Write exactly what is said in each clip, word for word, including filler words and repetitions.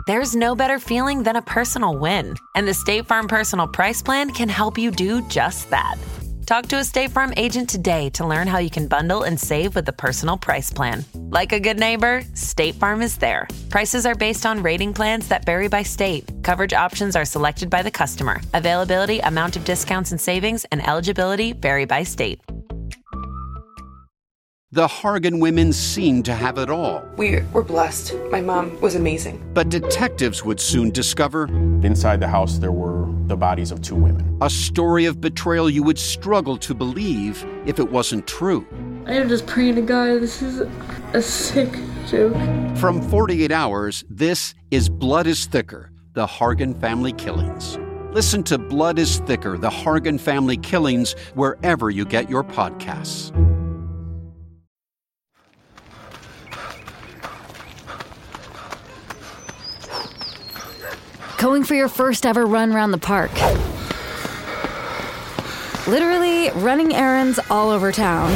There's no better feeling than a personal win, and the State Farm Personal Price Plan can help you do just that. Talk to a State Farm agent today to learn how you can bundle and save with the Personal Price Plan. Like a good neighbor, State Farm is there. Prices are based on rating plans that vary by state. Coverage options are selected by the customer. Availability, amount of discounts and savings, and eligibility vary by state. The Hargan women seemed to have it all. We were blessed. My mom was amazing. But detectives would soon discover inside the house there were the bodies of two women. A story of betrayal you would struggle to believe if it wasn't true. I am just praying to God, this is a sick joke. From forty-eight hours, this is Blood is Thicker, the Hargan Family Killings. Listen to Blood is Thicker, the Hargan Family Killings, wherever you get your podcasts. Going for your first ever run around the park. Literally running errands all over town.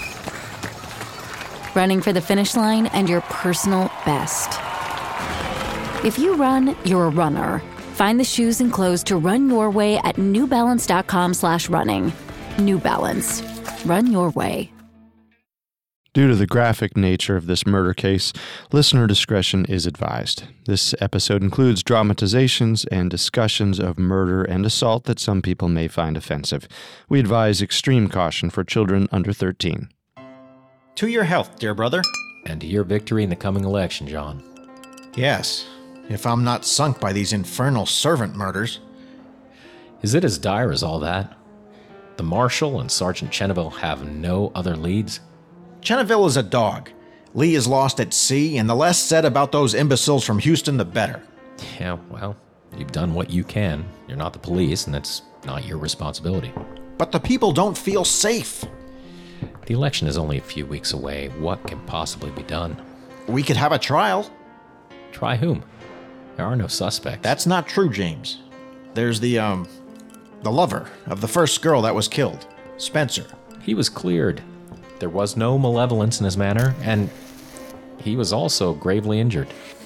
Running for the finish line and your personal best. If you run, you're a runner. Find the shoes and clothes to run your way at newbalance.com slash running. New Balance. Run your way. Due to the graphic nature of this murder case, listener discretion is advised. This episode includes dramatizations and discussions of murder and assault that some people may find offensive. We advise extreme caution for children under thirteen. To your health, dear brother. And to your victory in the coming election, John. Yes, if I'm not sunk by these infernal servant murders. Is it as dire as all that? The Marshal and Sergeant Cheneville have no other leads? Cheneville is a dog. Lee is lost at sea, and the less said about those imbeciles from Houston, the better. Yeah, well, you've done what you can. You're not the police, and it's not your responsibility. But the people don't feel safe. The election is only a few weeks away. What can possibly be done? We could have a trial. Try whom? There are no suspects. That's not true, James. There's the, um, the lover of the first girl that was killed, Spencer. He was cleared. There was no malevolence in his manner, and he was also gravely injured.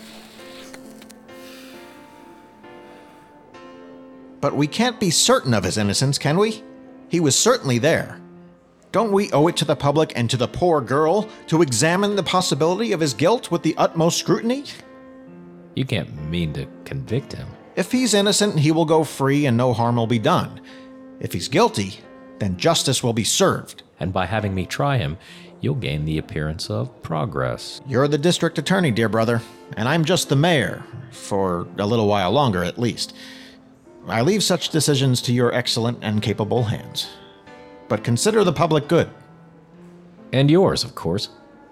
But we can't be certain of his innocence, can we? He was certainly there. Don't we owe it to the public and to the poor girl to examine the possibility of his guilt with the utmost scrutiny? You can't mean to convict him. If he's innocent, he will go free and no harm will be done. If he's guilty, then justice will be served. And by having me try him, you'll gain the appearance of progress. You're the district attorney, dear brother, and I'm just the mayor, for a little while longer at least. I leave such decisions to your excellent and capable hands. But consider the public good. And yours, of course.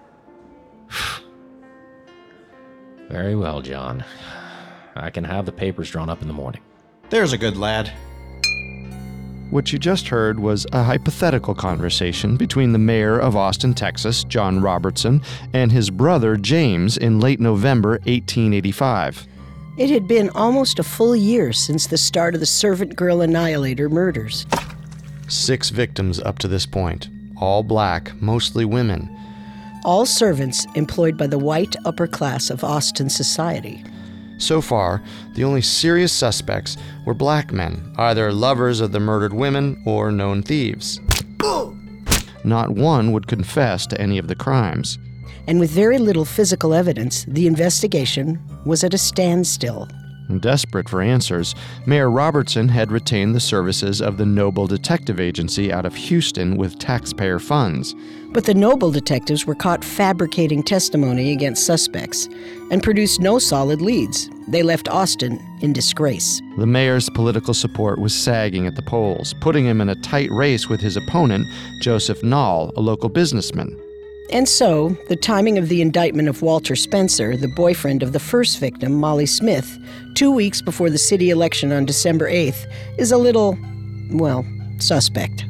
Very well, John. I can have the papers drawn up in the morning. There's a good lad. What you just heard was a hypothetical conversation between the mayor of Austin, Texas, John Robertson, and his brother James in late November eighteen eighty-five. It had been almost a full year since the start of the Servant Girl Annihilator murders. Six victims up to this point, all black, mostly women. All servants employed by the white upper class of Austin society. So far, the only serious suspects were black men, either lovers of the murdered women or known thieves. Not one would confess to any of the crimes. And with very little physical evidence, the investigation was at a standstill. Desperate for answers, Mayor Robertson had retained the services of the Noble Detective Agency out of Houston with taxpayer funds. But the Noble detectives were caught fabricating testimony against suspects and produced no solid leads. They left Austin in disgrace. The mayor's political support was sagging at the polls, putting him in a tight race with his opponent, Joseph Nall, a local businessman. And so, the timing of the indictment of Walter Spencer, the boyfriend of the first victim, Molly Smith, two weeks before the city election on December eighth, is a little, well, suspect.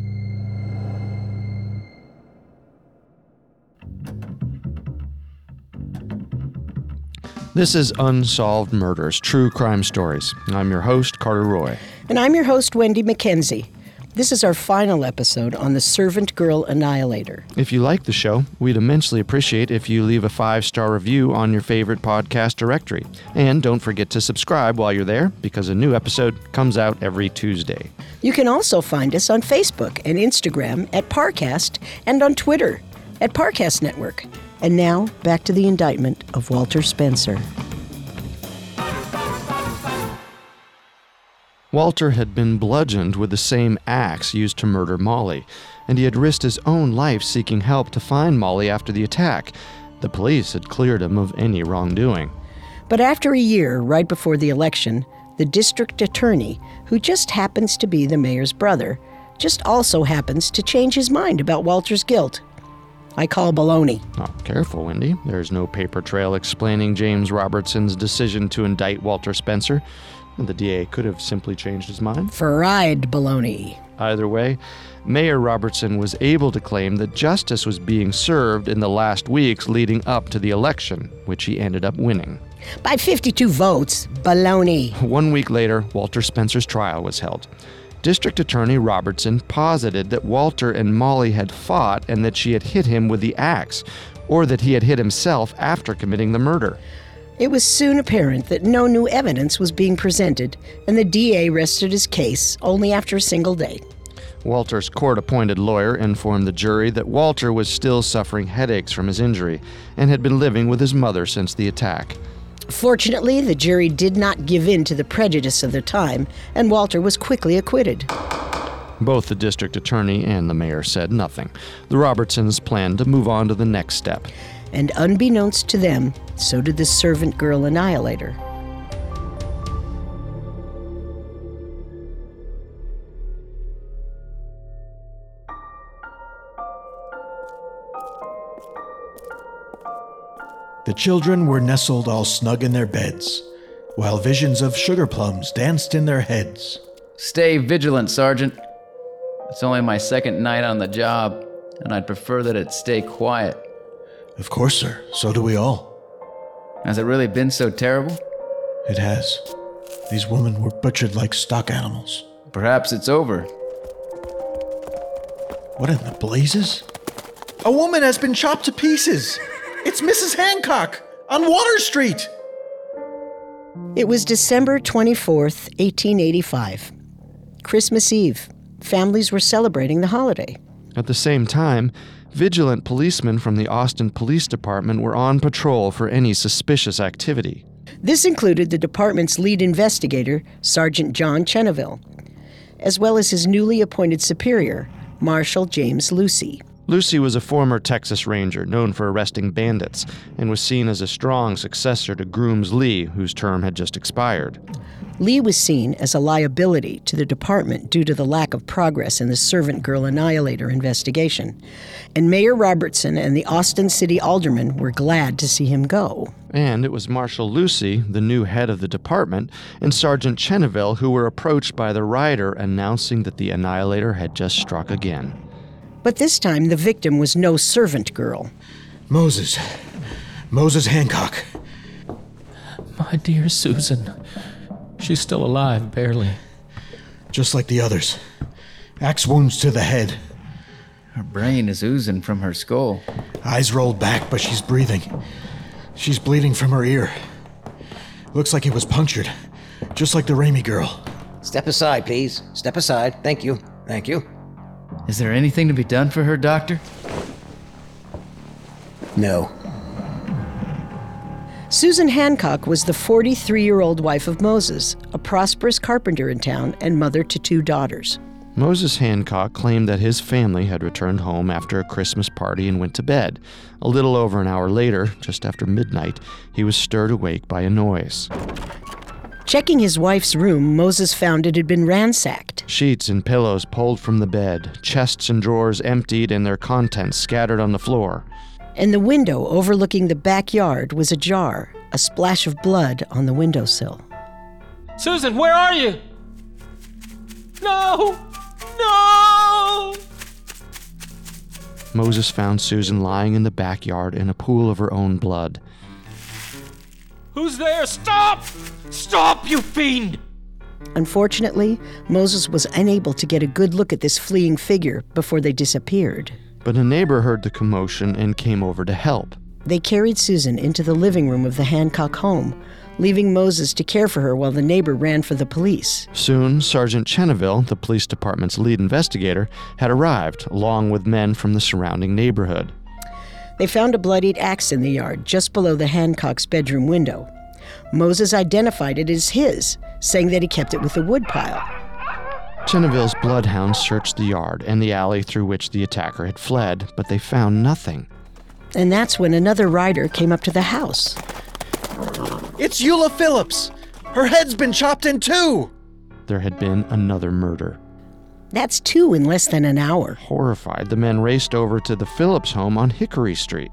This is Unsolved Murders, True Crime Stories. I'm your host, Carter Roy. And I'm your host, Wendy McKenzie. This is our final episode on the Servant Girl Annihilator. If you like the show, we'd immensely appreciate if you leave a five-star review on your favorite podcast directory. And don't forget to subscribe while you're there, because a new episode comes out every Tuesday. You can also find us on Facebook and Instagram at Parcast and on Twitter at Parcast Network. And now, back to the indictment of Walter Spencer. Walter had been bludgeoned with the same axe used to murder Molly, and he had risked his own life seeking help to find Molly after the attack. The police had cleared him of any wrongdoing. But after a year, right before the election, the district attorney, who just happens to be the mayor's brother, just also happens to change his mind about Walter's guilt. I call baloney. Oh, careful, Wendy. There's no paper trail explaining James Robertson's decision to indict Walter Spencer. The D A could have simply changed his mind. Fried baloney. Either way, Mayor Robertson was able to claim that justice was being served in the last weeks leading up to the election, which he ended up winning. By fifty-two votes, baloney. One week later, Walter Spencer's trial was held. District Attorney Robertson posited that Walter and Molly had fought and that she had hit him with the axe, or that he had hit himself after committing the murder. It was soon apparent that no new evidence was being presented, and the D A rested his case only after a single day. Walter's court-appointed lawyer informed the jury that Walter was still suffering headaches from his injury and had been living with his mother since the attack. Fortunately, the jury did not give in to the prejudice of their time, and Walter was quickly acquitted. Both the district attorney and the mayor said nothing. The Robertsons planned to move on to the next step. And unbeknownst to them, so did the servant girl annihilator. The children were nestled all snug in their beds, while visions of sugar plums danced in their heads. Stay vigilant, Sergeant. It's only my second night on the job, and I'd prefer that it stay quiet. Of course, sir. So do we all. Has it really been so terrible? It has. These women were butchered like stock animals. Perhaps it's over. What in the blazes? A woman has been chopped to pieces! It's Missus Hancock on Water Street! It was December twenty-fourth, eighteen eighty-five. Christmas Eve. Families were celebrating the holiday. At the same time, vigilant policemen from the Austin Police Department were on patrol for any suspicious activity. This included the department's lead investigator, Sergeant John Cheneville, as well as his newly appointed superior, Marshal James Lucy. Lucy was a former Texas Ranger known for arresting bandits and was seen as a strong successor to Grooms Lee, whose term had just expired. Lee was seen as a liability to the department due to the lack of progress in the Servant Girl Annihilator investigation, and Mayor Robertson and the Austin City Aldermen were glad to see him go. And it was Marshal Lucy, the new head of the department, and Sergeant Cheneville who were approached by the rider announcing that the Annihilator had just struck again. But this time the victim was no servant girl. Moses. Moses Hancock. My dear Susan. She's still alive, barely. Just like the others. Axe wounds to the head. Her brain is oozing from her skull. Eyes rolled back, but she's breathing. She's bleeding from her ear. Looks like it was punctured, just like the Ramey girl. Step aside, please. Step aside. Thank you. Thank you. Is there anything to be done for her, Doctor? No. Susan Hancock was the forty-three-year-old wife of Moses, a prosperous carpenter in town and mother to two daughters. Moses Hancock claimed that his family had returned home after a Christmas party and went to bed. A little over an hour later, just after midnight, he was stirred awake by a noise. Checking his wife's room, Moses found it had been ransacked. Sheets and pillows pulled from the bed, chests and drawers emptied and their contents scattered on the floor. And the window overlooking the backyard was ajar, a splash of blood on the windowsill. Susan, where are you? No! No! Moses found Susan lying in the backyard in a pool of her own blood. Who's there? Stop! Stop, you fiend! Unfortunately, Moses was unable to get a good look at this fleeing figure before they disappeared. But a neighbor heard the commotion and came over to help. They carried Susan into the living room of the Hancock home, leaving Moses to care for her while the neighbor ran for the police. Soon, Sergeant Cheneville, the police department's lead investigator, had arrived, along with men from the surrounding neighborhood. They found a bloodied axe in the yard just below the Hancock's bedroom window. Moses identified it as his, saying that he kept it with the woodpile. Cheneville's bloodhounds searched the yard and the alley through which the attacker had fled, but they found nothing. And that's when another rider came up to the house. It's Eula Phillips! Her head's been chopped in two! There had been another murder. That's two in less than an hour. Horrified, the men raced over to the Phillips home on Hickory Street.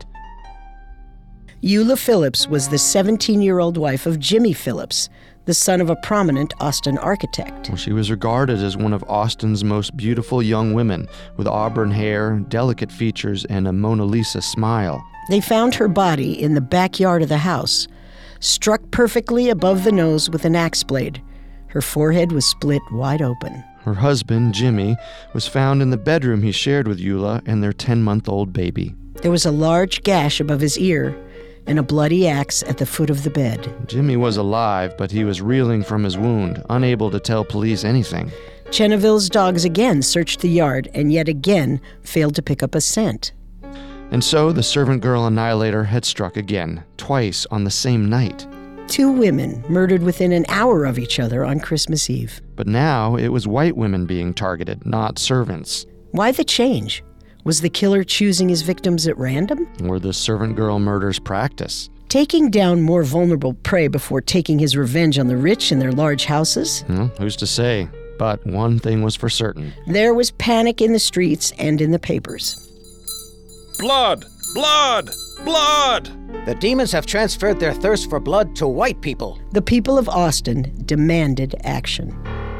Eula Phillips was the seventeen-year-old wife of Jimmy Phillips, the son of a prominent Austin architect. She was regarded as one of Austin's most beautiful young women, with auburn hair, delicate features, and a Mona Lisa smile. They found her body in the backyard of the house, struck perfectly above the nose with an axe blade. Her forehead was split wide open. Her husband, Jimmy, was found in the bedroom he shared with Eula and their ten-month-old baby. There was a large gash above his ear and a bloody axe at the foot of the bed. Jimmy was alive, but he was reeling from his wound, unable to tell police anything. Cheneville's dogs again searched the yard and yet again failed to pick up a scent. And so the servant girl annihilator had struck again, twice on the same night. Two women murdered within an hour of each other on Christmas Eve. But now it was white women being targeted, not servants. Why the change? Was the killer choosing his victims at random? Or the servant girl murders practice? Taking down more vulnerable prey before taking his revenge on the rich in their large houses? Hmm, who's to say? But one thing was for certain. There was panic in the streets and in the papers. Blood! Blood! Blood! The demons have transferred their thirst for blood to white people. The people of Austin demanded action.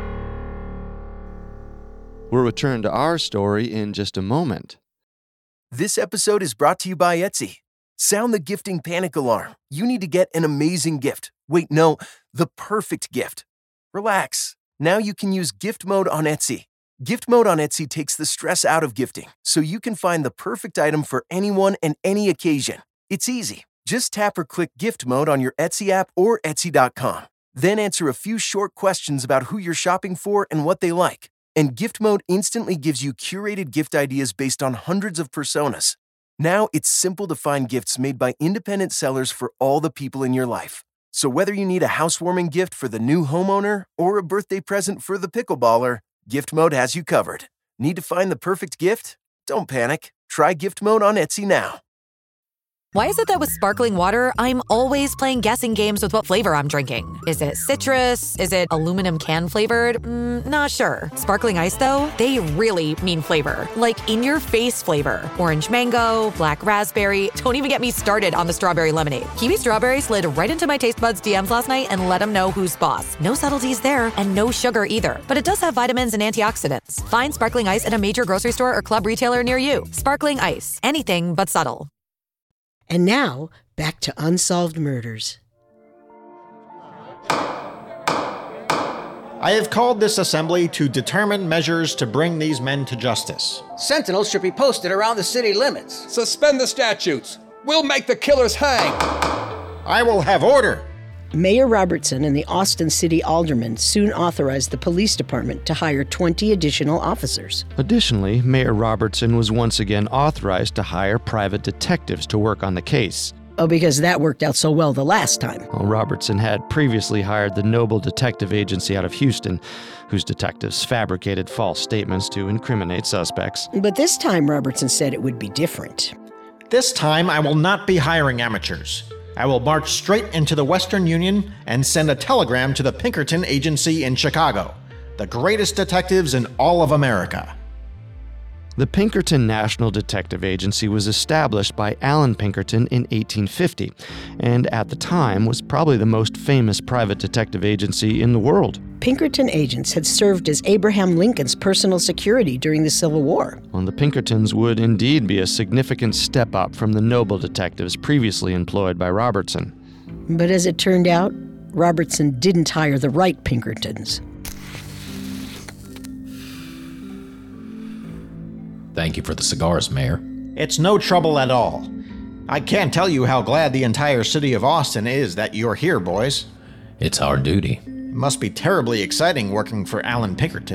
We'll return to our story in just a moment. This episode is brought to you by Etsy. Sound the gifting panic alarm. You need to get an amazing gift. Wait, no, the perfect gift. Relax. Now you can use gift mode on Etsy. Gift mode on Etsy takes the stress out of gifting, so you can find the perfect item for anyone and any occasion. It's easy. Just tap or click gift mode on your Etsy app or Etsy dot com. Then answer a few short questions about who you're shopping for and what they like. And gift mode instantly gives you curated gift ideas based on hundreds of personas. Now it's simple to find gifts made by independent sellers for all the people in your life. So whether you need a housewarming gift for the new homeowner or a birthday present for the pickleballer, Gift Mode has you covered. Need to find the perfect gift? Don't panic. Try Gift Mode on Etsy now. Why is it that with sparkling water, I'm always playing guessing games with what flavor I'm drinking? Is it citrus? Is it aluminum can flavored? Mm, not sure. Sparkling ice, though, they really mean flavor. Like in-your-face flavor. Orange mango, black raspberry. Don't even get me started on the strawberry lemonade. Kiwi strawberry slid right into my taste buds D Ms last night and let them know who's boss. No subtleties there, and no sugar either. But it does have vitamins and antioxidants. Find sparkling ice at a major grocery store or club retailer near you. Sparkling ice. Anything but subtle. And now, back to Unsolved Murders. I have called this assembly to determine measures to bring these men to justice. Sentinels should be posted around the city limits. Suspend the statutes. We'll make the killers hang. I will have order. Mayor Robertson and the Austin City Aldermen soon authorized the police department to hire twenty additional officers. Additionally, Mayor Robertson was once again authorized to hire private detectives to work on the case. Oh, because that worked out so well the last time. Well, Robertson had previously hired the Noble Detective Agency out of Houston, whose detectives fabricated false statements to incriminate suspects. But this time, Robertson said it would be different. This time, I will not be hiring amateurs. I will march straight into the Western Union and send a telegram to the Pinkerton Agency in Chicago, the greatest detectives in all of America. The Pinkerton National Detective Agency was established by Allan Pinkerton in eighteen fifty, and at the time was probably the most famous private detective agency in the world. Pinkerton agents had served as Abraham Lincoln's personal security during the Civil War. Well, the Pinkertons would indeed be a significant step up from the noble detectives previously employed by Robertson. But as it turned out, Robertson didn't hire the right Pinkertons. Thank you for the cigars, Mayor. It's no trouble at all. I can't tell you how glad the entire city of Austin is that you're here, boys. It's our duty. It must be terribly exciting working for Alan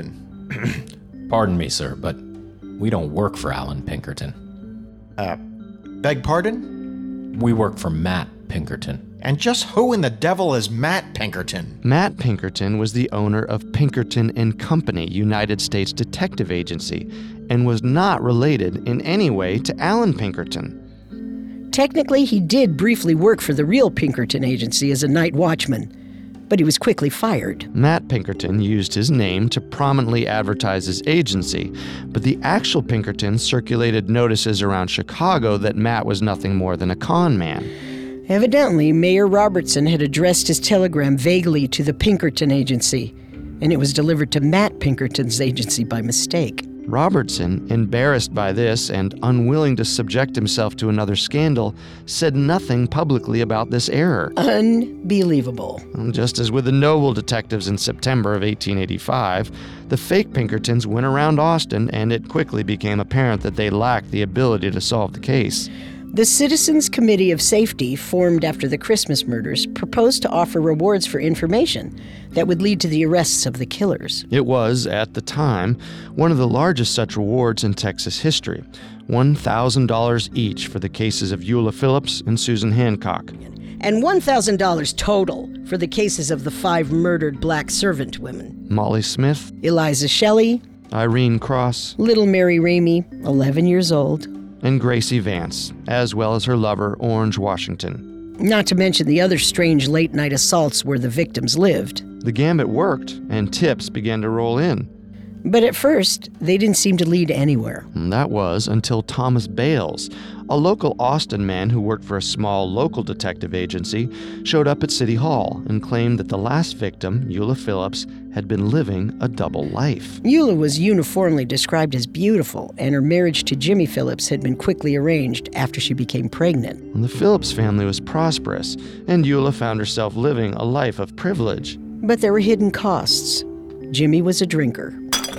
Pinkerton. Pardon me, sir, but we don't work for Alan Pinkerton. Uh, beg pardon? We work for Matt Pinkerton. And just who in the devil is Matt Pinkerton? Matt Pinkerton was the owner of Pinkerton and Company, United States Detective Agency, and was not related in any way to Alan Pinkerton. Technically, he did briefly work for the real Pinkerton Agency as a night watchman, but he was quickly fired. Matt Pinkerton used his name to prominently advertise his agency, but the actual Pinkerton circulated notices around Chicago that Matt was nothing more than a con man. Evidently, Mayor Robertson had addressed his telegram vaguely to the Pinkerton Agency, and it was delivered to Matt Pinkerton's agency by mistake. Robertson, embarrassed by this and unwilling to subject himself to another scandal, said nothing publicly about this error. Unbelievable. Just as with the Noble detectives in September of eighteen eighty-five, the fake Pinkertons went around Austin, and it quickly became apparent that they lacked the ability to solve the case. The Citizens Committee of Safety, formed after the Christmas murders, proposed to offer rewards for information that would lead to the arrests of the killers. It was, at the time, one of the largest such rewards in Texas history, one thousand dollars each for the cases of Eula Phillips and Susan Hancock. And one thousand dollars total for the cases of the five murdered black servant women. Molly Smith, Eliza Shelley, Irene Cross, little Mary Ramey, eleven years old, and Gracie Vance, as well as her lover, Orange Washington. Not to mention the other strange late-night assaults where the victims lived. The gambit worked, and tips began to roll in. But at first, they didn't seem to lead anywhere. And that was until Thomas Bales, a local Austin man who worked for a small local detective agency, showed up at City Hall and claimed that the last victim, Eula Phillips, had been living a double life. Eula was uniformly described as beautiful, and her marriage to Jimmy Phillips had been quickly arranged after she became pregnant. And the Phillips family was prosperous, and Eula found herself living a life of privilege. But there were hidden costs. Jimmy was a drinker.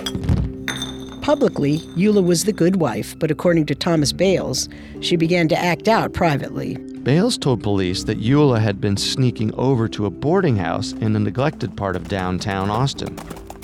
Publicly, Eula was the good wife, but according to Thomas Bales, she began to act out privately. Bales told police that Eula had been sneaking over to a boarding house in a neglected part of downtown Austin.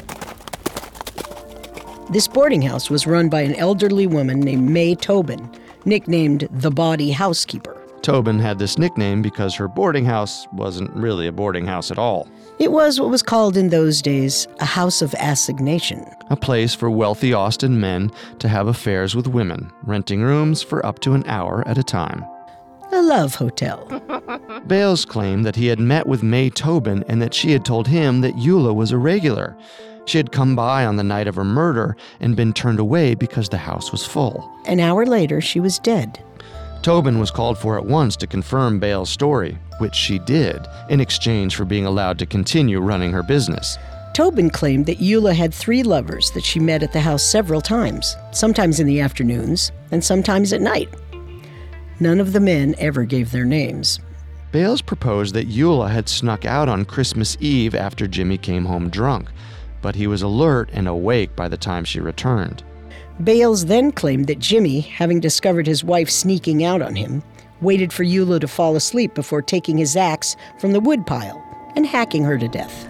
This boarding house was run by an elderly woman named May Tobin, nicknamed the Body Housekeeper. Tobin had this nickname because her boarding house wasn't really a boarding house at all. It was what was called in those days a house of assignation. A place for wealthy Austin men to have affairs with women, renting rooms for up to an hour at a time. A love hotel. Bales claimed that he had met with May Tobin and that she had told him that Eula was a regular. She had come by on the night of her murder and been turned away because the house was full. An hour later, she was dead. Tobin was called for at once to confirm Bales' story, which she did, in exchange for being allowed to continue running her business. Tobin claimed that Eula had three lovers that she met at the house several times, sometimes in the afternoons and sometimes at night. None of the men ever gave their names. Bales proposed that Eula had snuck out on Christmas Eve after Jimmy came home drunk, but he was alert and awake by the time she returned. Bales then claimed that Jimmy, having discovered his wife sneaking out on him, waited for Eula to fall asleep before taking his axe from the woodpile and hacking her to death.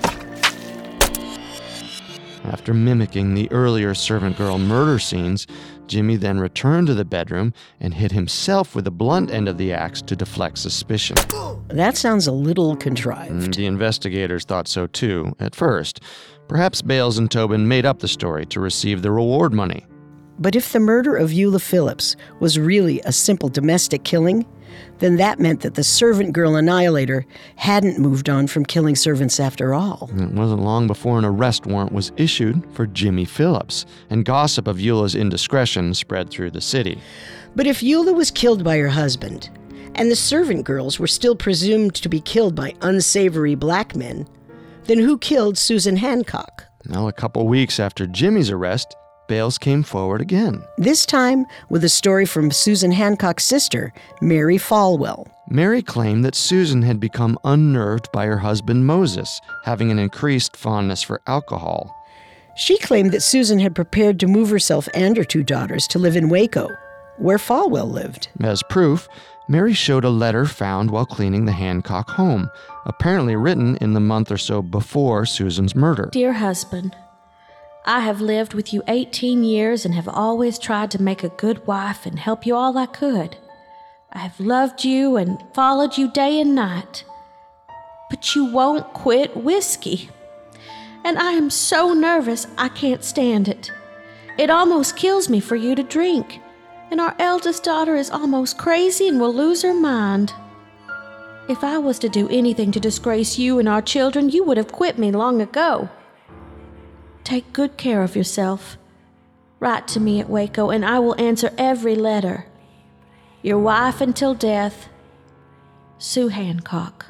After mimicking the earlier servant girl murder scenes, Jimmy then returned to the bedroom and hit himself with the blunt end of the axe to deflect suspicion. That sounds a little contrived. The investigators thought so too, at first. Perhaps Bales and Tobin made up the story to receive the reward money. But if the murder of Eula Phillips was really a simple domestic killing, then that meant that the servant girl annihilator hadn't moved on from killing servants after all. It wasn't long before an arrest warrant was issued for Jimmy Phillips, and gossip of Eula's indiscretion spread through the city. But if Eula was killed by her husband, and the servant girls were still presumed to be killed by unsavory black men, then who killed Susan Hancock? Now, a couple weeks after Jimmy's arrest, Bales came forward again. This time with a story from Susan Hancock's sister, Mary Falwell. Mary claimed that Susan had become unnerved by her husband Moses, having an increased fondness for alcohol. She claimed that Susan had prepared to move herself and her two daughters to live in Waco, where Falwell lived. As proof, Mary showed a letter found while cleaning the Hancock home, apparently written in the month or so before Susan's murder. Dear husband, I have lived with you eighteen years and have always tried to make a good wife and help you all I could. I have loved you and followed you day and night. But you won't quit whiskey. And I am so nervous I can't stand it. It almost kills me for you to drink. And our eldest daughter is almost crazy and will lose her mind. If I was to do anything to disgrace you and our children, you would have quit me long ago. Take good care of yourself. Write to me at Waco and I will answer every letter. Your wife until death, Sue Hancock.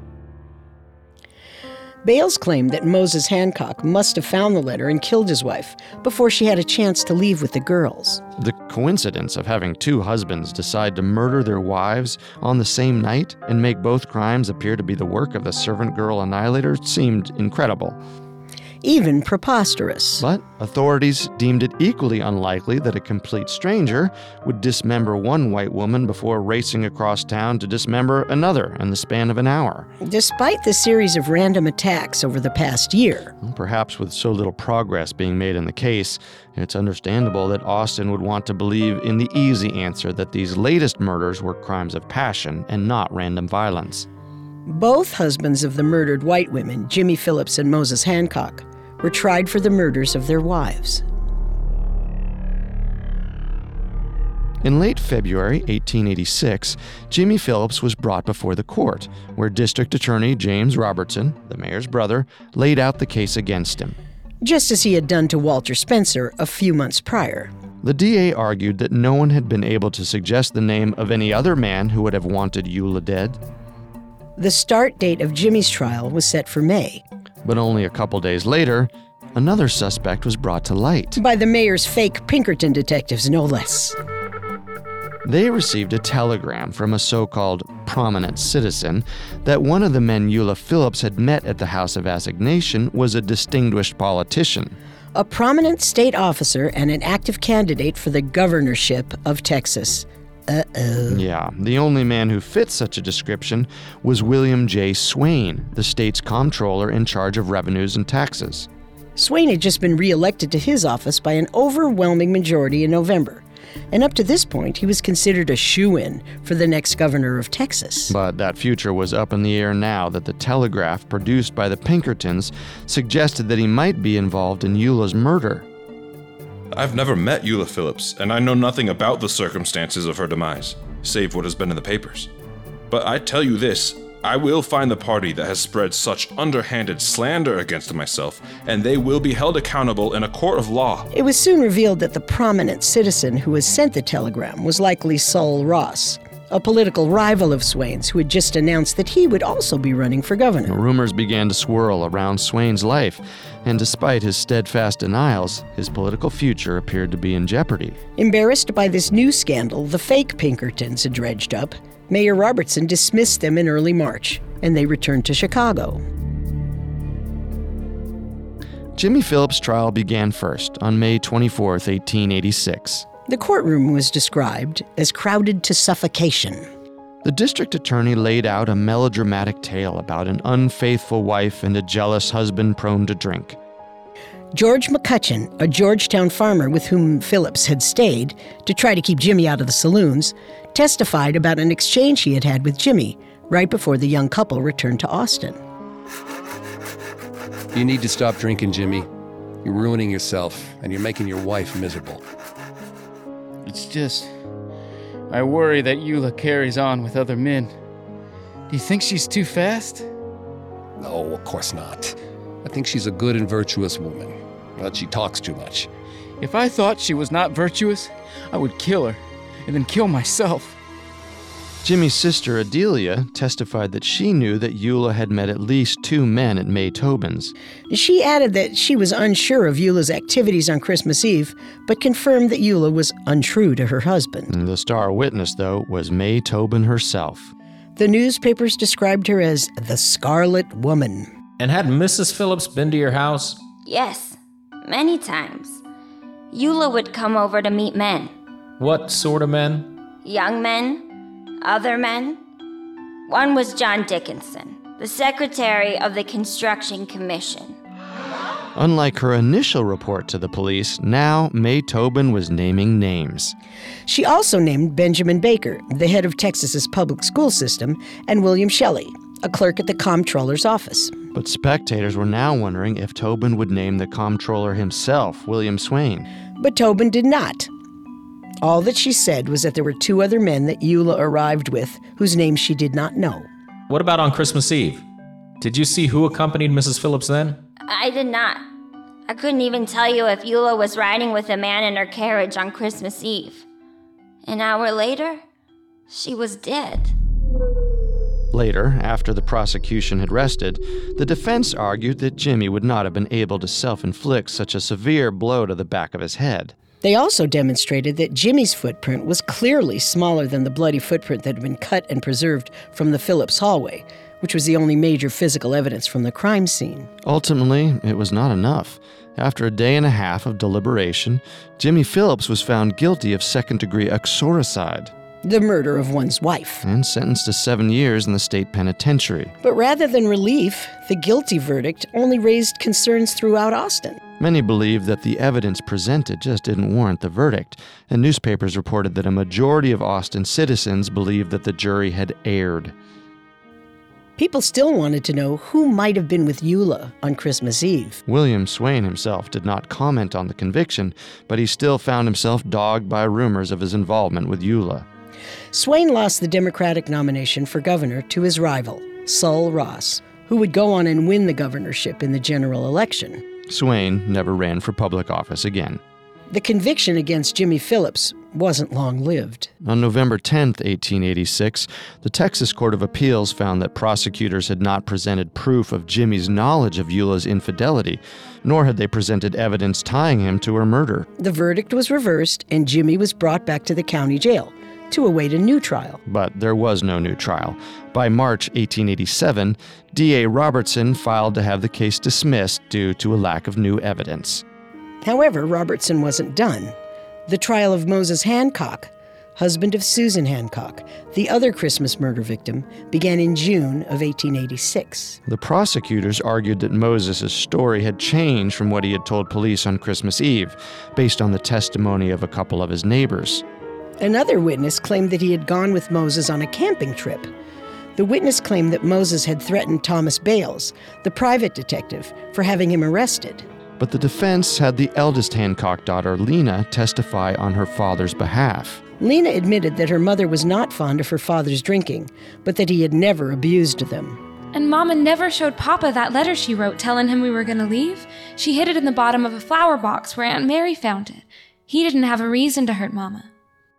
Bales claimed that Moses Hancock must have found the letter and killed his wife before she had a chance to leave with the girls. The coincidence of having two husbands decide to murder their wives on the same night and make both crimes appear to be the work of the servant girl annihilator seemed incredible. Even preposterous. But authorities deemed it equally unlikely that a complete stranger would dismember one white woman before racing across town to dismember another in the span of an hour. Despite the series of random attacks over the past year. Perhaps with so little progress being made in the case, it's understandable that Austin would want to believe in the easy answer that these latest murders were crimes of passion and not random violence. Both husbands of the murdered white women, Jimmy Phillips and Moses Hancock, were tried for the murders of their wives. In late February eighteen eighty-six, Jimmy Phillips was brought before the court, where District Attorney James Robertson, the mayor's brother, laid out the case against him. Just as he had done to Walter Spencer a few months prior. The D A argued that no one had been able to suggest the name of any other man who would have wanted Eula dead. The start date of Jimmy's trial was set for May. But only a couple days later, another suspect was brought to light. By the mayor's fake Pinkerton detectives, no less. They received a telegram from a so-called prominent citizen that one of the men Eula Phillips had met at the House of Assignation was a distinguished politician. A prominent state officer and an active candidate for the governorship of Texas. Uh-oh. Yeah, the only man who fit such a description was William J. Swain, the state's comptroller in charge of revenues and taxes. Swain had just been re-elected to his office by an overwhelming majority in November, and up to this point he was considered a shoo-in for the next governor of Texas. But that future was up in the air now that the telegraph produced by the Pinkertons suggested that he might be involved in Eula's murder. I've never met Eula Phillips, and I know nothing about the circumstances of her demise, save what has been in the papers. But I tell you this, I will find the party that has spread such underhanded slander against myself, and they will be held accountable in a court of law. It was soon revealed that the prominent citizen who had sent the telegram was likely Sol Ross, a political rival of Swain's who had just announced that he would also be running for governor. Rumors began to swirl around Swain's life, and despite his steadfast denials, his political future appeared to be in jeopardy. Embarrassed by this new scandal the fake Pinkertons had dredged up, Mayor Robertson dismissed them in early March, and they returned to Chicago. Jimmy Phillips' trial began first on May twenty-fourth, eighteen eighty-six. The courtroom was described as crowded to suffocation. The district attorney laid out a melodramatic tale about an unfaithful wife and a jealous husband prone to drink. George McCutcheon, a Georgetown farmer with whom Phillips had stayed to try to keep Jimmy out of the saloons, testified about an exchange he had had with Jimmy right before the young couple returned to Austin. You need to stop drinking, Jimmy. You're ruining yourself, and you're making your wife miserable. It's just, I worry that Eula carries on with other men. Do you think she's too fast? No, of course not. I think she's a good and virtuous woman, but she talks too much. If I thought she was not virtuous, I would kill her, and then kill myself. Jimmy's sister, Adelia, testified that she knew that Eula had met at least two men at May Tobin's. She added that she was unsure of Eula's activities on Christmas Eve, but confirmed that Eula was untrue to her husband. The star witness, though, was May Tobin herself. The newspapers described her as the Scarlet Woman. And had Missus Phillips been to your house? Yes. Many times. Eula would come over to meet men. What sort of men? Young men, other men. One was John Dickinson, the secretary of the Construction Commission. Unlike her initial report to the police, now May Tobin was naming names. She also named Benjamin Baker, the head of Texas's public school system, and William Shelley, a clerk at the comptroller's office. But spectators were now wondering if Tobin would name the comptroller himself, William Swain. But Tobin did not. All that she said was that there were two other men that Eula arrived with, whose names she did not know. What about on Christmas Eve? Did you see who accompanied Missus Phillips then? I did not. I couldn't even tell you if Eula was riding with a man in her carriage on Christmas Eve. An hour later, she was dead. Later, after the prosecution had rested, the defense argued that Jimmy would not have been able to self-inflict such a severe blow to the back of his head. They also demonstrated that Jimmy's footprint was clearly smaller than the bloody footprint that had been cut and preserved from the Phillips hallway, which was the only major physical evidence from the crime scene. Ultimately, it was not enough. After a day and a half of deliberation, Jimmy Phillips was found guilty of second-degree uxoricide, the murder of one's wife, and sentenced to seven years in the state penitentiary. But rather than relief, the guilty verdict only raised concerns throughout Austin. Many believed that the evidence presented just didn't warrant the verdict, and newspapers reported that a majority of Austin citizens believed that the jury had erred. People still wanted to know who might have been with Eula on Christmas Eve. William Swain himself did not comment on the conviction, but he still found himself dogged by rumors of his involvement with Eula. Swain lost the Democratic nomination for governor to his rival, Sul Ross, who would go on and win the governorship in the general election. Swain never ran for public office again. The conviction against Jimmy Phillips wasn't long-lived. On November tenth, eighteen eighty-six, the Texas Court of Appeals found that prosecutors had not presented proof of Jimmy's knowledge of Eula's infidelity, nor had they presented evidence tying him to her murder. The verdict was reversed, and Jimmy was brought back to the county jail to await a new trial. But there was no new trial. By March eighteen eighty-seven, D A Robertson filed to have the case dismissed due to a lack of new evidence. However, Robertson wasn't done. The trial of Moses Hancock, husband of Susan Hancock, the other Christmas murder victim, began in June of eighteen eighty-six. The prosecutors argued that Moses' story had changed from what he had told police on Christmas Eve, based on the testimony of a couple of his neighbors. Another witness claimed that he had gone with Moses on a camping trip. The witness claimed that Moses had threatened Thomas Bales, the private detective, for having him arrested. But the defense had the eldest Hancock daughter, Lena, testify on her father's behalf. Lena admitted that her mother was not fond of her father's drinking, but that he had never abused them. And Mama never showed Papa that letter she wrote telling him we were going to leave. She hid it in the bottom of a flower box where Aunt Mary found it. He didn't have a reason to hurt Mama.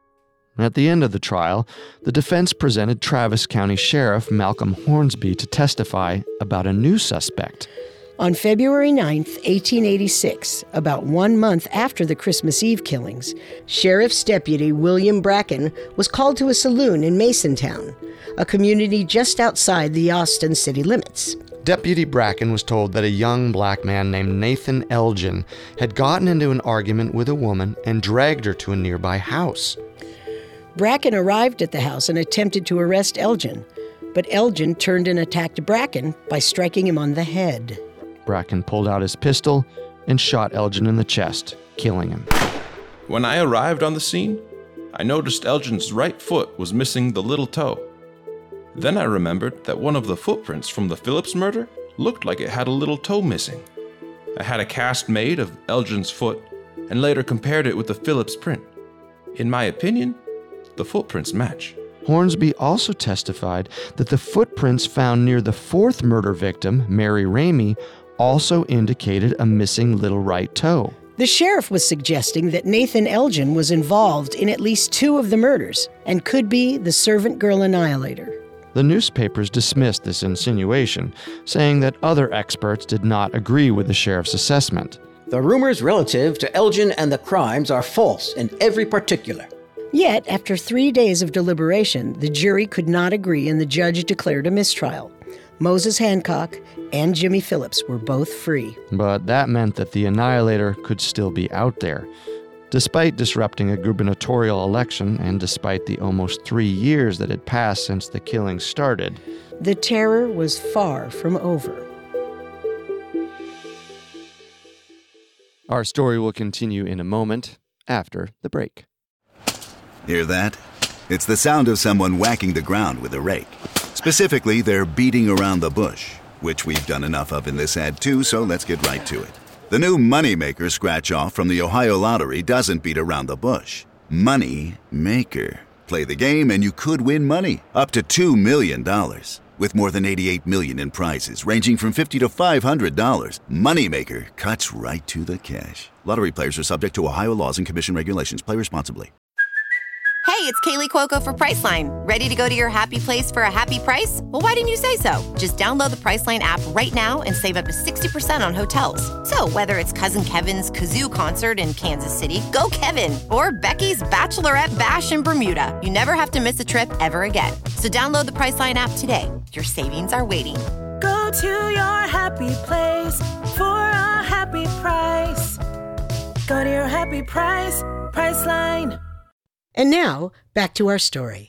At the end of the trial, the defense presented Travis County Sheriff Malcolm Hornsby to testify about a new suspect. On February ninth, eighteen eighty-six, about one month after the Christmas Eve killings, Sheriff's Deputy William Bracken was called to a saloon in Masontown, a community just outside the Austin city limits. Deputy Bracken was told that a young black man named Nathan Elgin had gotten into an argument with a woman and dragged her to a nearby house. Bracken arrived at the house and attempted to arrest Elgin, but Elgin turned and attacked Bracken by striking him on the head. Bracken pulled out his pistol and shot Elgin in the chest, killing him. When I arrived on the scene, I noticed Elgin's right foot was missing the little toe. Then I remembered that one of the footprints from the Phillips murder looked like it had a little toe missing. I had a cast made of Elgin's foot and later compared it with the Phillips print. In my opinion, the footprints match. Hornsby also testified that the footprints found near the fourth murder victim, Mary Ramey, also indicated a missing little right toe. The sheriff was suggesting that Nathan Elgin was involved in at least two of the murders and could be the servant girl annihilator. The newspapers dismissed this insinuation, saying that other experts did not agree with the sheriff's assessment. The rumors relative to Elgin and the crimes are false in every particular. Yet, after three days of deliberation, the jury could not agree and the judge declared a mistrial. Moses Hancock and Jimmy Phillips were both free. But that meant that the Annihilator could still be out there. Despite disrupting a gubernatorial election and despite the almost three years that had passed since the killing started, the terror was far from over. Our story will continue in a moment after the break. Hear that? It's the sound of someone whacking the ground with a rake. Specifically, they're beating around the bush, which we've done enough of in this ad too, so let's get right to it. The new Moneymaker scratch-off from the Ohio Lottery doesn't beat around the bush. Money Maker. Play the game and you could win money, up to two million dollars. With more than eighty-eight million dollars in prizes, ranging from fifty dollars to five hundred dollars, Moneymaker cuts right to the cash. Lottery players are subject to Ohio laws and commission regulations. Play responsibly. Hey, it's Kaylee Cuoco for Priceline. Ready to go to your happy place for a happy price? Well, why didn't you say so? Just download the Priceline app right now and save up to sixty percent on hotels. So whether it's Cousin Kevin's Kazoo Concert in Kansas City, go Kevin, or Becky's Bachelorette Bash in Bermuda, you never have to miss a trip ever again. So download the Priceline app today. Your savings are waiting. Go to your happy place for a happy price. Go to your happy price, Priceline. And now, back to our story.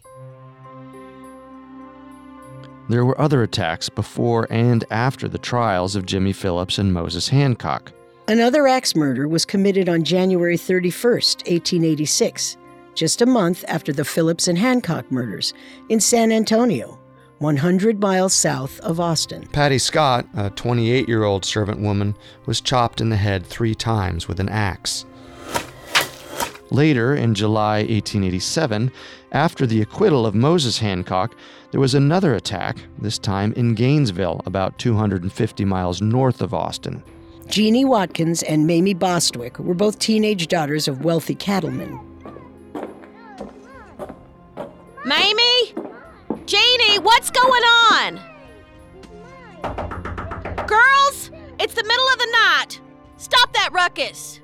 There were other attacks before and after the trials of Jimmy Phillips and Moses Hancock. Another axe murder was committed on January thirty-first, eighteen eighty-six, just a month after the Phillips and Hancock murders, in San Antonio, one hundred miles south of Austin. Patty Scott, a twenty-eight-year-old servant woman, was chopped in the head three times with an axe. Later, in July eighteen eighty-seven, after the acquittal of Moses Hancock, there was another attack, this time in Gainesville, about two hundred fifty miles north of Austin. Jeannie Watkins and Mamie Bostwick were both teenage daughters of wealthy cattlemen. Mamie? Jeannie, what's going on? Girls, it's the middle of the night. Stop that ruckus.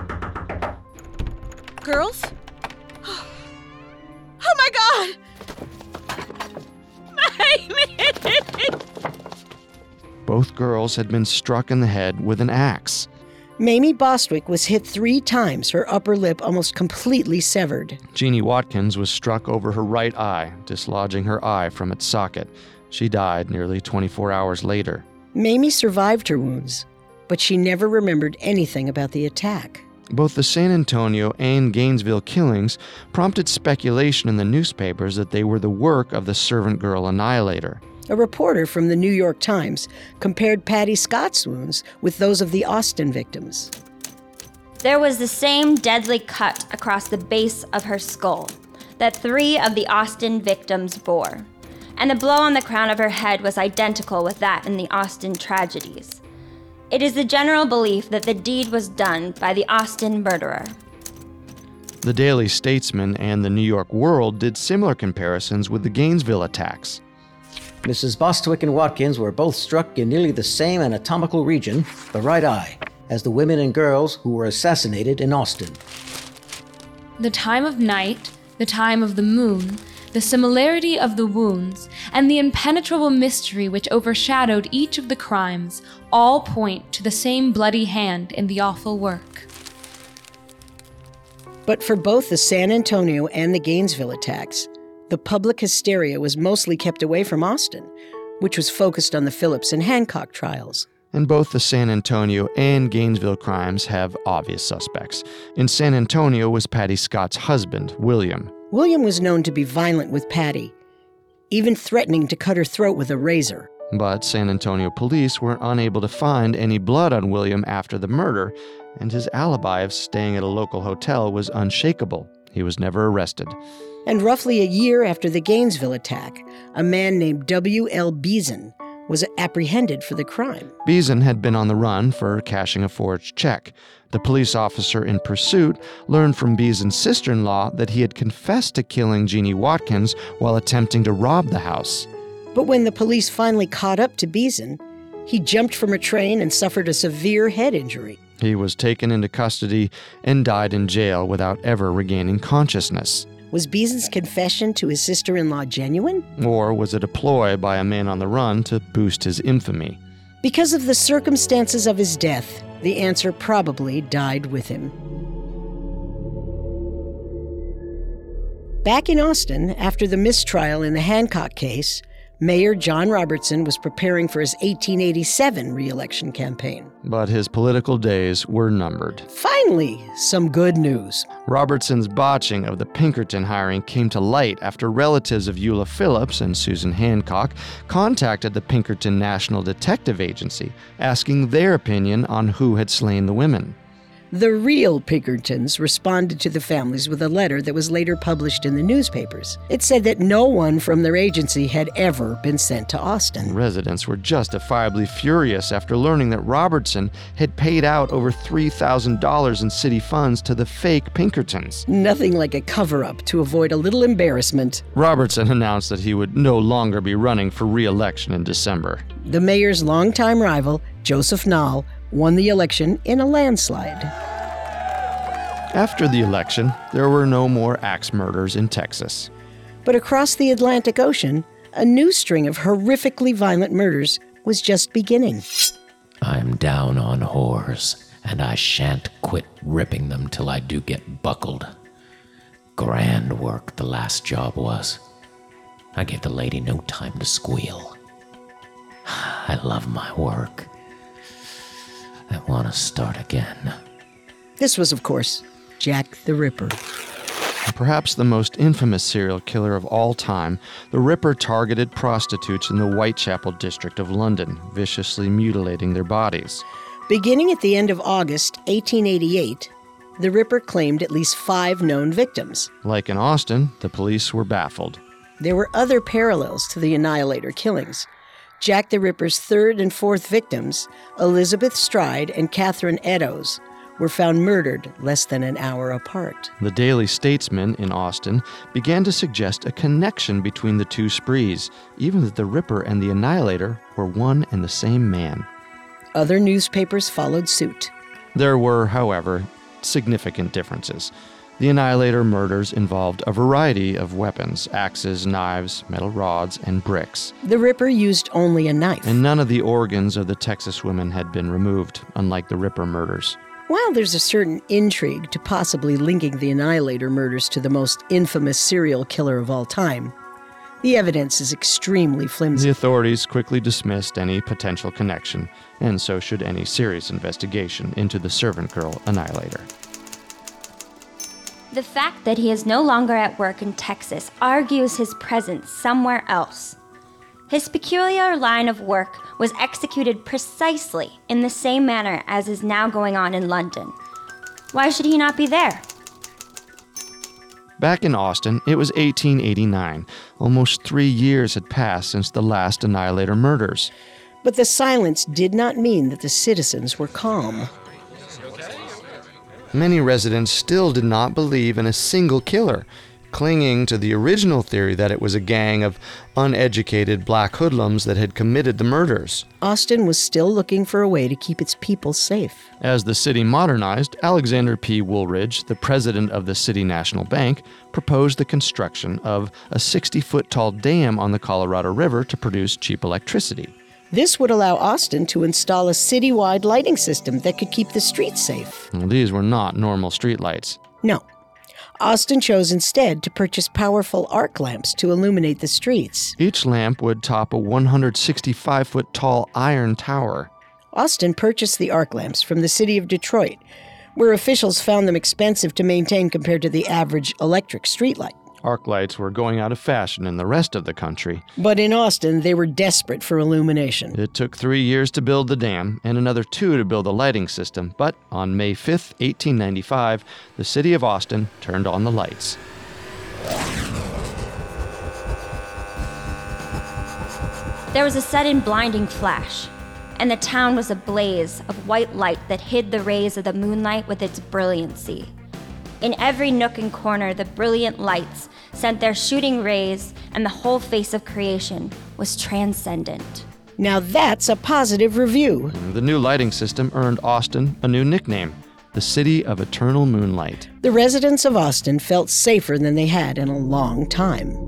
Girls? Oh my God! Mamie! Both girls had been struck in the head with an axe. Mamie Bostwick was hit three times, her upper lip almost completely severed. Jeannie Watkins was struck over her right eye, dislodging her eye from its socket. She died nearly twenty-four hours later. Mamie survived her wounds, but she never remembered anything about the attack. Both the San Antonio and Gainesville killings prompted speculation in the newspapers that they were the work of the servant girl Annihilator. A reporter from the New York Times compared Patty Scott's wounds with those of the Austin victims. There was the same deadly cut across the base of her skull that three of the Austin victims bore, and the blow on the crown of her head was identical with that in the Austin tragedies. It is the general belief that the deed was done by the Austin murderer. The Daily Statesman and the New York World did similar comparisons with the Gainesville attacks. Missus Bostwick and Watkins were both struck in nearly the same anatomical region, the right eye, as the women and girls who were assassinated in Austin. The time of night, the time of the moon, the similarity of the wounds, and the impenetrable mystery which overshadowed each of the crimes all point to the same bloody hand in the awful work. But for both the San Antonio and the Gainesville attacks, the public hysteria was mostly kept away from Austin, which was focused on the Phillips and Hancock trials. And both the San Antonio and Gainesville crimes have obvious suspects. In San Antonio was Patty Scott's husband, William. William was known to be violent with Patty, even threatening to cut her throat with a razor. But San Antonio police were unable to find any blood on William after the murder, and his alibi of staying at a local hotel was unshakable. He was never arrested. And roughly a year after the Gainesville attack, a man named W L Beason was apprehended for the crime. Beason had been on the run for cashing a forged check. The police officer in pursuit learned from Beason's sister-in-law that he had confessed to killing Jeannie Watkins while attempting to rob the house. But when the police finally caught up to Beason, he jumped from a train and suffered a severe head injury. He was taken into custody and died in jail without ever regaining consciousness. Was Beeson's confession to his sister-in-law genuine? Or was it a ploy by a man on the run to boost his infamy? Because of the circumstances of his death, the answer probably died with him. Back in Austin, after the mistrial in the Hancock case, Mayor John Robertson was preparing for his eighteen eighty-seven re-election campaign. But his political days were numbered. Finally, some good news. Robertson's botching of the Pinkerton hiring came to light after relatives of Eula Phillips and Susan Hancock contacted the Pinkerton National Detective Agency, asking their opinion on who had slain the women. The real Pinkertons responded to the families with a letter that was later published in the newspapers. It said that no one from their agency had ever been sent to Austin. Residents were justifiably furious after learning that Robertson had paid out over three thousand dollars in city funds to the fake Pinkertons. Nothing like a cover-up to avoid a little embarrassment. Robertson announced that he would no longer be running for re-election in December. The mayor's longtime rival, Joseph Nall, won the election in a landslide. After the election, there were no more axe murders in Texas. But across the Atlantic Ocean, a new string of horrifically violent murders was just beginning. I'm down on whores, and I shan't quit ripping them till I do get buckled. Grand work the last job was. I gave the lady no time to squeal. I love my work. I want to start again. This was, of course, Jack the Ripper. Perhaps the most infamous serial killer of all time, the Ripper targeted prostitutes in the Whitechapel district of London, viciously mutilating their bodies. Beginning at the end of August eighteen eighty-eight, the Ripper claimed at least five known victims. Like in Austin, the police were baffled. There were other parallels to the Annihilator killings. Jack the Ripper's third and fourth victims, Elizabeth Stride and Catherine Eddowes, were found murdered less than an hour apart. The Daily Statesman in Austin began to suggest a connection between the two sprees, even that the Ripper and the Annihilator were one and the same man. Other newspapers followed suit. There were, however, significant differences. The Annihilator murders involved a variety of weapons: axes, knives, metal rods, and bricks. The Ripper used only a knife. And none of the organs of the Texas women had been removed, unlike the Ripper murders. While there's a certain intrigue to possibly linking the Annihilator murders to the most infamous serial killer of all time, the evidence is extremely flimsy. The authorities quickly dismissed any potential connection, and so should any serious investigation into the servant girl Annihilator. The fact that he is no longer at work in Texas argues his presence somewhere else. His peculiar line of work was executed precisely in the same manner as is now going on in London. Why should he not be there? Back in Austin, it was eighteen eighty-nine. Almost three years had passed since the last Annihilator murders. But the silence did not mean that the citizens were calm. Many residents still did not believe in a single killer, clinging to the original theory that it was a gang of uneducated black hoodlums that had committed the murders. Austin was still looking for a way to keep its people safe. As the city modernized, Alexander P. Woolridge, the president of the City National Bank, proposed the construction of a sixty-foot-tall dam on the Colorado River to produce cheap electricity. This would allow Austin to install a citywide lighting system that could keep the streets safe. Well, these were not normal streetlights. No. Austin chose instead to purchase powerful arc lamps to illuminate the streets. Each lamp would top a one hundred sixty-five foot tall iron tower. Austin purchased the arc lamps from the city of Detroit, where officials found them expensive to maintain compared to the average electric streetlight. Arc lights were going out of fashion in the rest of the country. But in Austin, they were desperate for illumination. It took three years to build the dam and another two to build a lighting system, but on May fifth, eighteen ninety-five, the city of Austin turned on the lights. There was a sudden blinding flash, and the town was ablaze of white light that hid the rays of the moonlight with its brilliancy. In every nook and corner, the brilliant lights sent their shooting rays, and the whole face of creation was transcendent. Now that's a positive review. The new lighting system earned Austin a new nickname, the city of eternal moonlight. The residents of Austin felt safer than they had in a long time.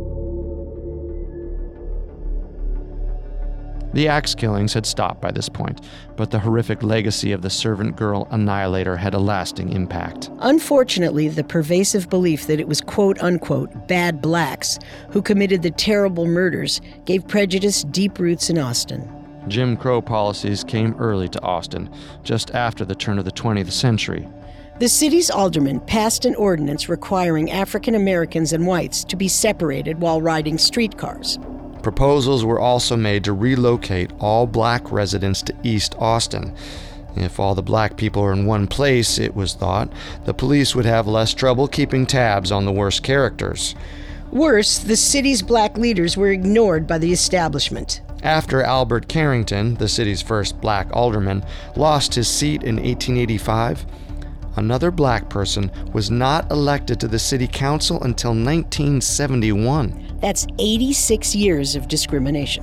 The axe killings had stopped by this point, but the horrific legacy of the servant girl annihilator had a lasting impact. Unfortunately, the pervasive belief that it was quote-unquote bad blacks who committed the terrible murders gave prejudice deep roots in Austin. Jim Crow policies came early to Austin, just after the turn of the twentieth century. The city's aldermen passed an ordinance requiring African Americans and whites to be separated while riding streetcars. Proposals were also made to relocate all black residents to East Austin. If all the black people are in one place, it was thought, the police would have less trouble keeping tabs on the worst characters. Worse, the city's black leaders were ignored by the establishment. After Albert Carrington, the city's first black alderman, lost his seat in eighteen eighty-five, another black person was not elected to the city council until nineteen seventy-one. That's eighty-six years of discrimination.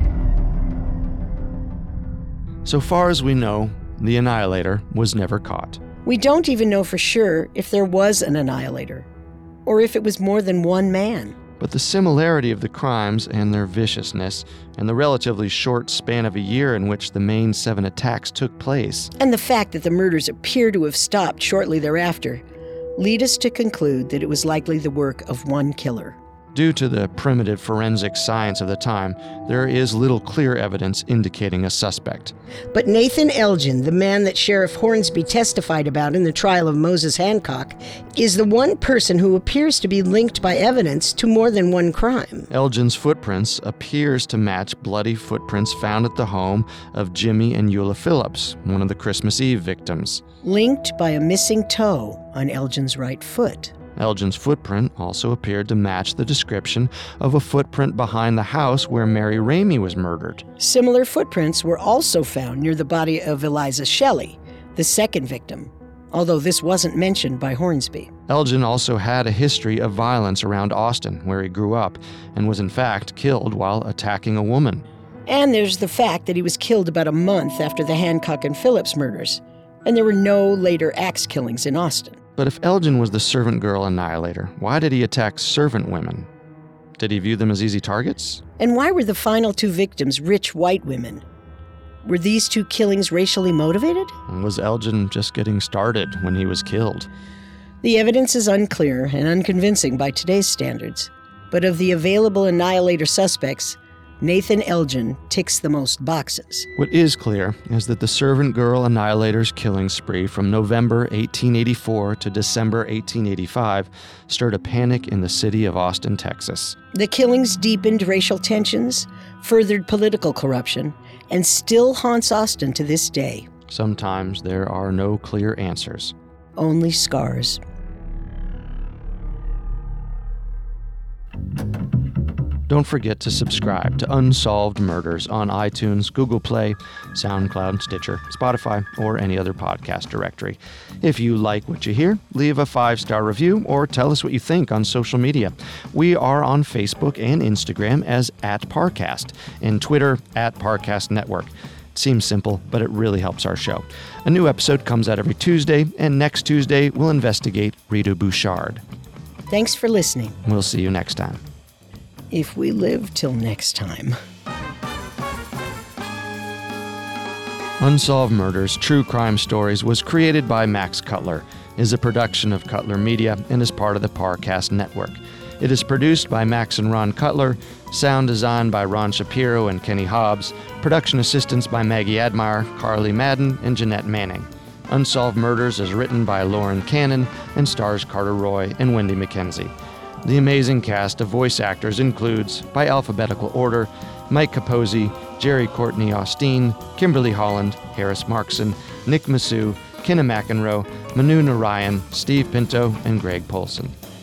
So far as we know, the Annihilator was never caught. We don't even know for sure if there was an Annihilator, or if it was more than one man. But the similarity of the crimes and their viciousness, and the relatively short span of a year in which the main seven attacks took place, and the fact that the murders appear to have stopped shortly thereafter, lead us to conclude that it was likely the work of one killer. Due to the primitive forensic science of the time, there is little clear evidence indicating a suspect. But Nathan Elgin, the man that Sheriff Hornsby testified about in the trial of Moses Hancock, is the one person who appears to be linked by evidence to more than one crime. Elgin's footprints appears to match bloody footprints found at the home of Jimmy and Eula Phillips, one of the Christmas Eve victims. Linked by a missing toe on Elgin's right foot. Elgin's footprint also appeared to match the description of a footprint behind the house where Mary Ramey was murdered. Similar footprints were also found near the body of Eliza Shelley, the second victim, although this wasn't mentioned by Hornsby. Elgin also had a history of violence around Austin, where he grew up, and was in fact killed while attacking a woman. And there's the fact that he was killed about a month after the Hancock and Phillips murders, and there were no later axe killings in Austin. But if Elgin was the servant girl annihilator, why did he attack servant women? Did he view them as easy targets? And why were the final two victims rich white women? Were these two killings racially motivated? Was Elgin just getting started when he was killed? The evidence is unclear and unconvincing by today's standards, but of the available annihilator suspects, Nathan Elgin ticks the most boxes. What is clear is that the servant girl annihilator's killing spree from November eighteen eighty-four to December eighteen eighty-five stirred a panic in the city of Austin, Texas. The killings deepened racial tensions, furthered political corruption, and still haunts Austin to this day. Sometimes there are no clear answers. Only scars. Don't forget to subscribe to Unsolved Murders on iTunes, Google Play, SoundCloud, Stitcher, Spotify, or any other podcast directory. If you like what you hear, leave a five-star review or tell us what you think on social media. We are on Facebook and Instagram as at Parcast, and Twitter at Parcast Network. It seems simple, but it really helps our show. A new episode comes out every Tuesday, and next Tuesday we'll investigate Rita Bouchard. Thanks for listening. We'll see you next time. If we live till next time. Unsolved Murders, True Crime Stories was created by Max Cutler, is a production of Cutler Media, and is part of the Parcast Network. It is produced by Max and Ron Cutler, sound design by Ron Shapiro and Kenny Hobbs, production assistance by Maggie Admire, Carly Madden, and Jeanette Manning. Unsolved Murders is written by Lauren Cannon and stars Carter Roy and Wendy McKenzie. The amazing cast of voice actors includes, by alphabetical order, Mike Capozzi, Jerry Courtney Austin, Kimberly Holland, Harris Markson, Nick Massou, Kenna McEnroe, Manu Narayan, Steve Pinto, and Greg Polson.